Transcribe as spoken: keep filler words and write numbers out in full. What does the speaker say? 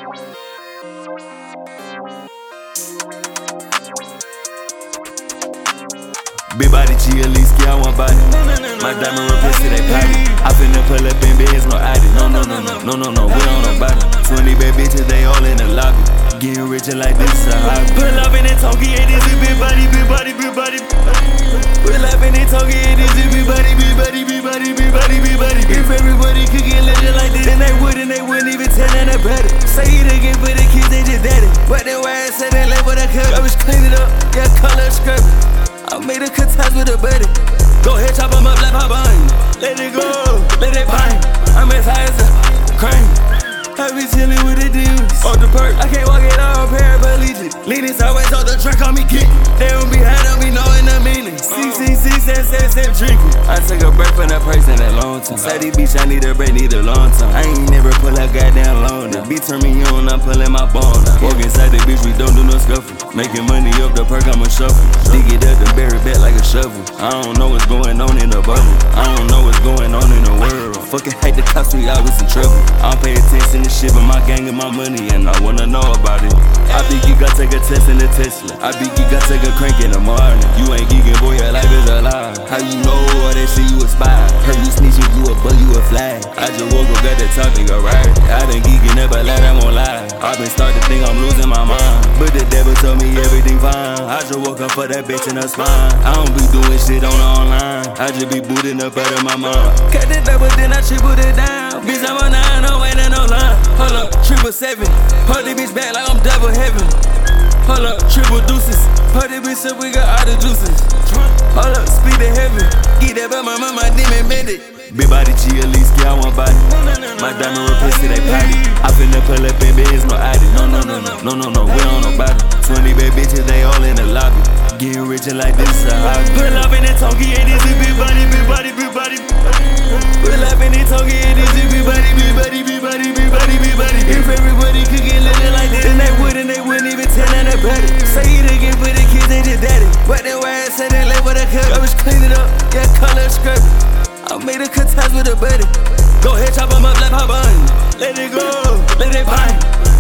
Big body G, at least get on one body. My diamond replace to that potty. I finna pull up in beds, no I D. No, no, no, no, no, no, no, we on nobody. twenty bad bitches, they all in the lobby. Getting richer like this is a hobby. Pull up in that talkie, and this is big body, big body, big body. Pull up in that talkie, and this is big body, big body, big body, big body, big body. If everybody could get legend like this, then they wouldn't, they wouldn't even tell them that better. Say it again, but the kids, they just daddy. But they why I said they label that cut. I was clean it up, yeah, color scrub. I made a cut ties with a buddy. Go ahead, chop 'em up like Popeye. Let it go, let it bang. I'm as high as a crane. I be chillin' with the dudes. Off the perk, I can't walk it all paraplegic. Leaning sideways off the truck, on me kick. They don't be high, don't be knowing the meaning. C C C, seven, seven, seven, drinking. I took a break from that person that long time. Sadie bitch, I need a break, need a long time. I ain't never pull that goddamn loan. The beat turn me on, I'm pulling my bone. Walk inside the bitch, we don't do no scuffle. Making money up the perk, I'ma shuffle. Dig it up and bury back like a shovel. I don't know what's going on in the bubble. I don't know what's going on in the world. Fucking hate the cops, we always in trouble. I don't pay attention to shit, but my gang and my money, and I wanna know about it. I be geek, I take a test in the Tesla. I be geek, I take a crank in the morning. You ain't geeking, boy, your life is a lie. How you know all that shit you aspire? Heard you snitching, you a bug, you a fly. I just woke up, got that talk, nigga, right? I been geeking, never lie, I won't lie. I been starting to think I'm losing my mind, but the devil told me everything fine. I just woke up for that bitch in her spine. I don't be doing shit on the online. I just be booting up out of my mind. Cut the double, then I triple it down. Bitch, I'm a nine, no waiting no line. Hold up, triple seven. Put the bitch back like I'm double heaven. Hold up, triple deuces. Put the bitch up, we got all the juices. Hold up, speed to heaven. Get that by my mama, my demon bended. Big body G, at least get on one body. My diamond replace to that potty. I finna pull up in beds, no I D. No, no, no, no, no, no, no, we on nobody. twenty bad bitches, they all in the lobby. Getting richer like this is a hobby. Pull up in that talkie, and this is big body, big body, big body. Pull up in that talkie, and this is big body, big body, big body, big body, big body. If everybody could get legend like this, then they wouldn't, they wouldn't even tell them that better. Say it again, but the kids, they just daddy. But they why I said they label that cut. I was clean it up, yeah, color scrub. I made a cut ties with a buddy. Go ahead, chop 'em up like Popeye. Let it go, let it bang.